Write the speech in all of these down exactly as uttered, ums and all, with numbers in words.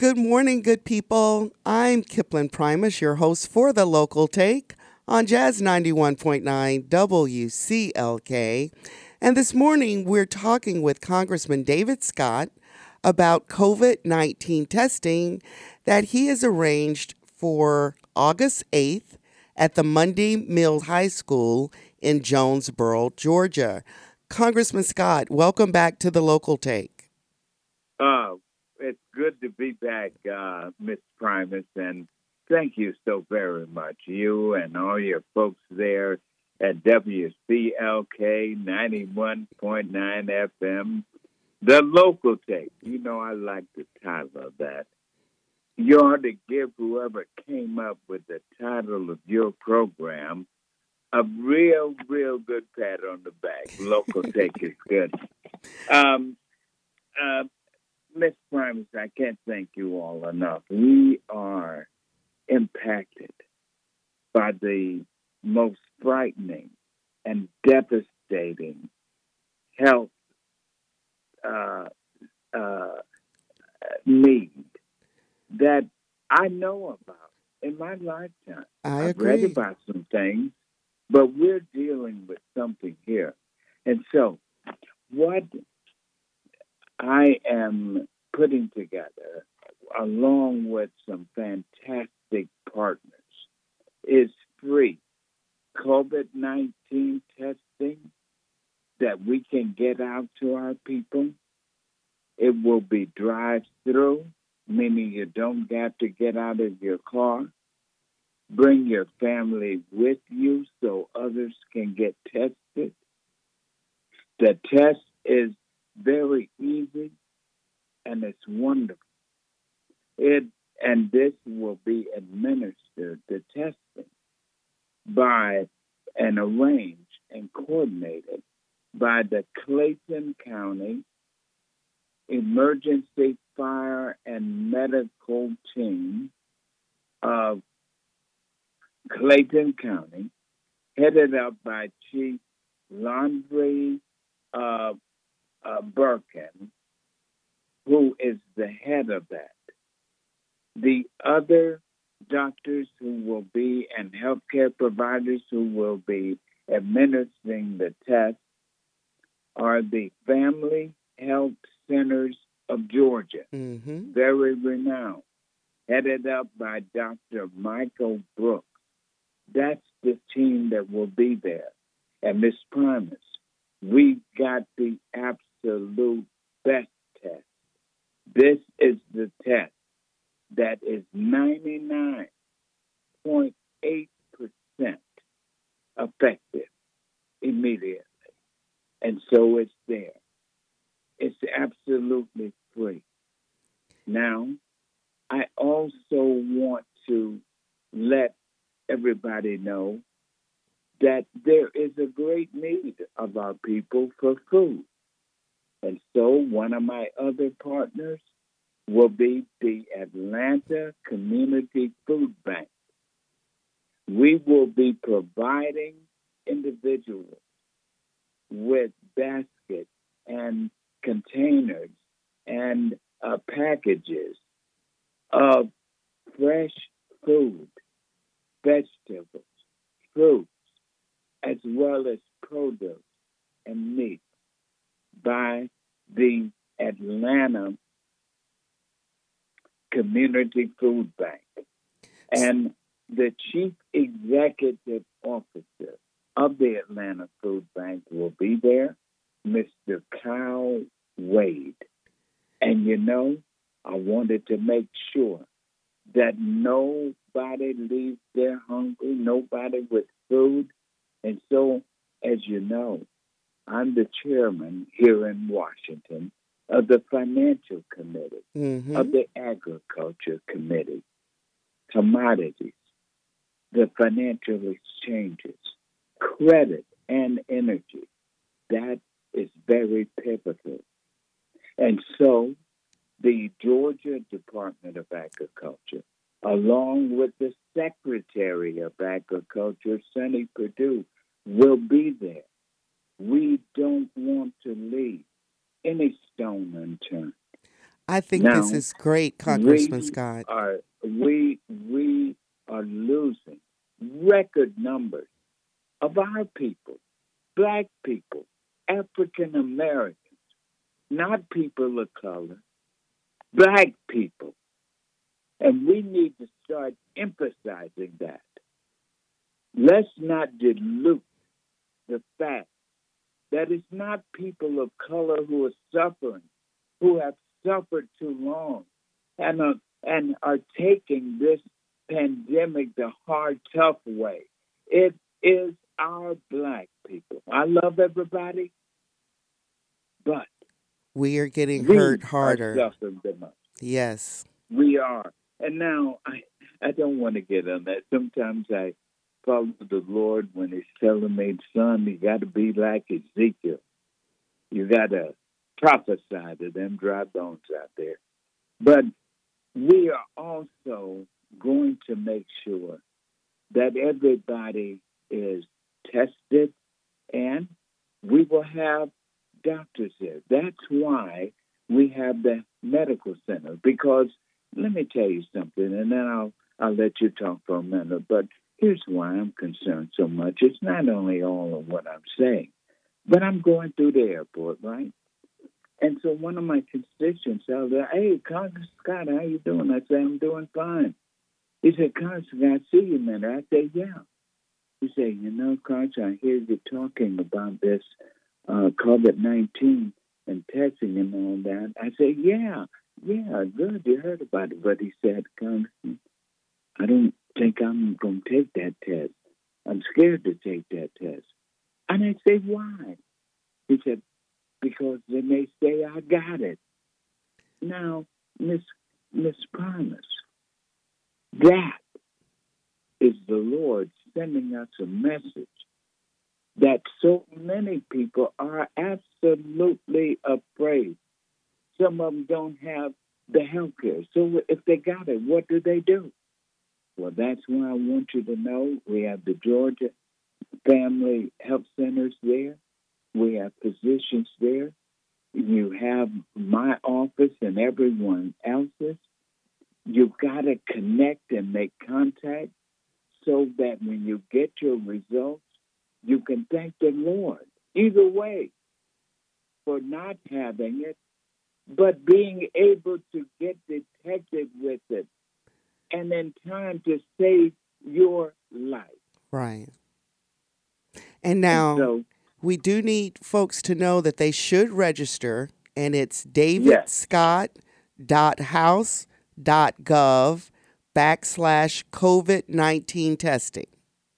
Good morning, good people. I'm Kipling Primus, your host for the Local Take on Jazz ninety-one point nine W C L K. And this morning, we're talking with Congressman David Scott about COVID nineteen testing that he has arranged for August eighth at the Monday Mill High School in Jonesboro, Georgia. Congressman Scott, welcome back to the Local Take. Uh, it's good to be back, uh, Miss Primus, and thank you so very much. You and all your folks there at W C L K ninety-one point nine F M, the Local Take. You know, I like the title of that. You ought to give whoever came up with the title of your program a real, real good pat on the back. Local Take is good. Um, uh, Miss Primus, I can't thank you all enough. We are impacted by the most frightening and devastating health uh, uh, need that I know about in my lifetime. I I've agree. read about some things, but we're dealing with something here. And so, what I am putting together, along with some fantastic partners, is free COVID nineteen testing that we can get out to our people. It will be drive-through, meaning you don't have to get out of your car. Bring your family with you so others can get tested. The test is very easy and it's wonderful. It and this will be administered, the testing, by and arranged and coordinated by the Clayton County Emergency Fire and Medical Team of Clayton County, headed up by Chief Laundry uh, uh, Birkin, who is the head of that. The other doctors who will be and healthcare providers who will be administering the test are the Family Health Centers of Georgia, Mm-hmm. very renowned, headed up by Doctor Michael Brooks. That's the team that will be there. And Miss Primus, we've got the absolute best test. This is the test that is ninety-nine point eight percent effective immediately. And so it's there. It's absolutely free. Now, I also want to let everybody know that there is a great need of our people for food. And so one of my other partners will be the Atlanta Community Food Bank. We will be providing individuals with baskets and containers and uh, packages of fresh food, vegetables, fruits, as well as produce and meat by the Atlanta Community Food Bank. And the Chief Executive Officer of the Atlanta Food Bank will be there, Mister Kyle Wade. And you know, I wanted to make sure that nobody leaves there hungry, nobody with food. And so, as you know, I'm the chairman here in Washington of the Financial Committee, Mm-hmm. of the Agriculture Committee, commodities, the financial exchanges, credit, and energy. That is very pivotal. And so the Georgia Department of Agriculture, along with the Secretary of Agriculture, Sonny Perdue, will be there. We don't want to leave any stone unturned. I think this Now, is great, Congressman we Scott. are we we are losing record numbers of our people, black people, African Americans, not people of color, black people. And we need to start emphasizing that. Let's not dilute the fact that it's not people of color who are suffering, who have suffered too long, and are, and are taking this pandemic the hard, tough way. It is our black people. I love everybody, but We are getting hurt we are harder. suffering the most. Yes. We are. And now I, I don't want to get on that. Sometimes I follow the Lord when He's telling me, son, you got to be like Ezekiel. You got to prophesy to them dry bones out there. But we are also going to make sure that everybody is tested, and we will have doctors there. That's why we have the medical center. Because let me tell you something, and then I'll I'll let you talk for a minute. But here's why I'm concerned so much. It's not only all of what I'm saying, but I'm going through the airport, right? And so one of my constituents said, hey, Congressman Scott, how you doing? I said, I'm doing fine. He said, Congressman, I see you, man. I said, yeah. He said, you know, Congressman, I hear you talking about this uh, COVID nineteen and testing and all that. I said, yeah, yeah, good. You heard about it. But he said, Congressman, I don't think I'm going to take that test. I'm scared to take that test. And I said, why? He said, because they may say I got it. Now, Miss Miss Promise, that is the Lord sending us a message that so many people are absolutely afraid. Some of them don't have the health care. So if they got it, what do they do? Well, that's why I want you to know we have the Georgia Family Health Centers there. We have physicians there. You have my office and everyone else's. You've got to connect and make contact so that when you get your results, you can thank the Lord either way for not having it, but being able to get detected with it and in time to save your life. Right. And And now so, we do need folks to know that they should register, and it's yes, davidscott.house.gov backslash COVID nineteen testing.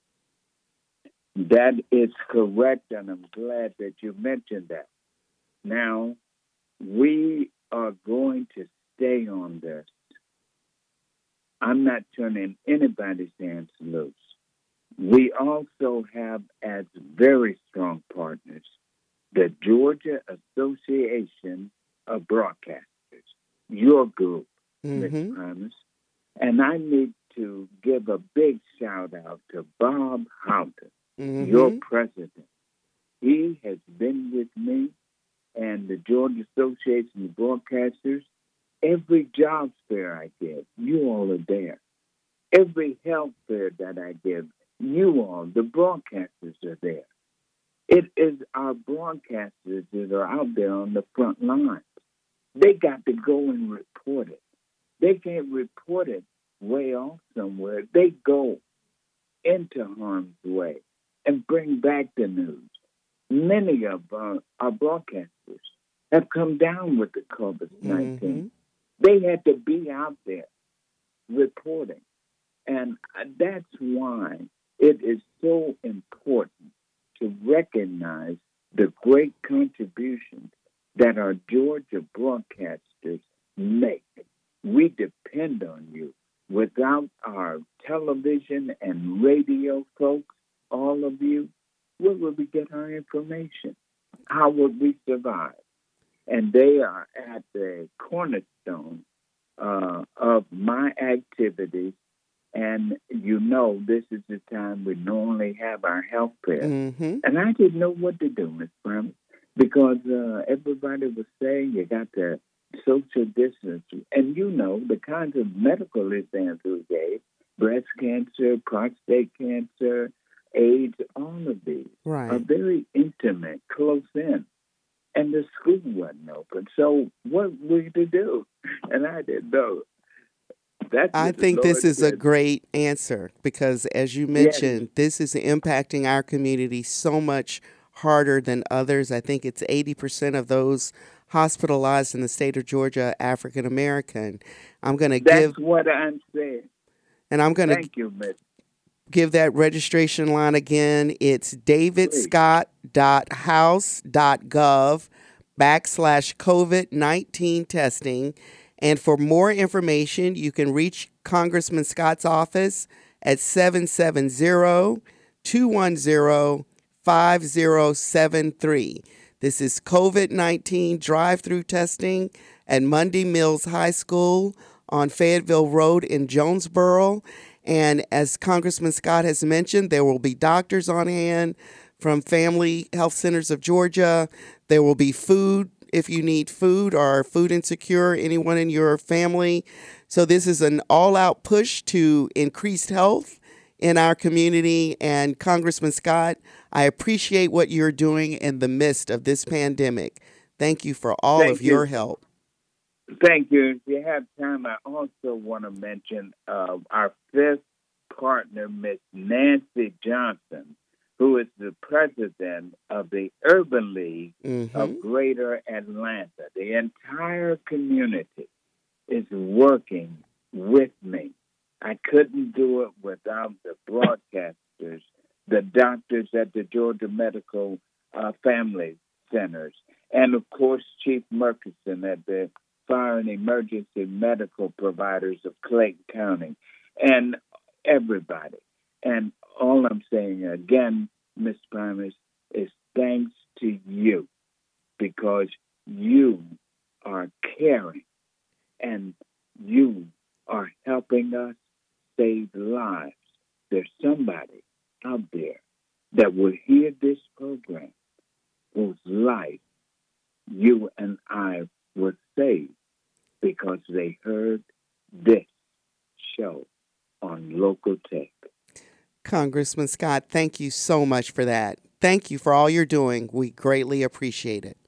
that is correct, and I'm glad that you mentioned that. Now, we are going to stay on this. I'm not turning anybody's hands loose. We also have as very strong partners the Georgia Association of Broadcasters, your group, Miss Mm-hmm. Primus. And I need to give a big shout out to Bob Houghton, your Mm-hmm. president. He has been with me and the Georgia Association of Broadcasters. Every job fair I give, you all are there. Every health fair that I give, you all, the broadcasters, are there. It is our broadcasters that are out there on the front lines. They got to go and report it. They can't report it way off somewhere. They go into harm's way and bring back the news. Many of our, our broadcasters have come down with the COVID nineteen. Mm-hmm. They had to be out there reporting. And that's why it is so important to recognize the great contributions that our Georgia broadcasters make. We depend on you. Without our television and radio folks, all of you, where would we get our information? How would we survive? And they are at the cornerstone uh, of my activities. And you know, this is the time we normally have our health fair. Mm-hmm. And I didn't know what to do, Miss Brown, because uh, everybody was saying you got to social distancing. And you know the kinds of medical exams we gave, breast cancer, prostate cancer, AIDS, all of these Right. are very intimate, close in. And the school wasn't open. So what were we to do? And I didn't know. That's I what the think this Lord is a said. great answer because, as you Yes, mentioned, this is impacting our community so much harder than others. I think it's eighty percent of those hospitalized in the state of Georgia are African American. I'm going to give, that's what I'm saying. and I'm going to Thank you, Miss. give that registration line again. It's Please. davidscott.house.gov backslash COVID nineteen testing. And for more information, you can reach Congressman Scott's office at seven seven zero, two one zero, five zero seven three. This is COVID nineteen drive-through testing at Mundy Mills High School on Fayetteville Road in Jonesboro. And as Congressman Scott has mentioned, there will be doctors on hand from Family Health Centers of Georgia. There will be food if you need food or are food insecure, anyone in your family. So this is an all-out push to increased health in our community. And Congressman Scott, I appreciate what you're doing in the midst of this pandemic. Thank you for all Thank of your you. help. Thank you. If you have time, I also want to mention uh, our fifth partner, Miss Nancy Johnson, who is the president of the Urban League Mm-hmm. of Greater Atlanta. The entire community is working with me. I couldn't do it without the broadcasters, the doctors at the Georgia Medical uh, Family Centers, and of course, Chief Murkison at the Fire and Emergency Medical Providers of Clayton County, and everybody. And all I'm saying again, Miss Primus, is thanks to you, because you are caring and you are helping us save lives. There's somebody out there that will hear this program whose life you and I will save because they heard this show on Local Tech. Congressman Scott, thank you so much for that. Thank you for all you're doing. We greatly appreciate it.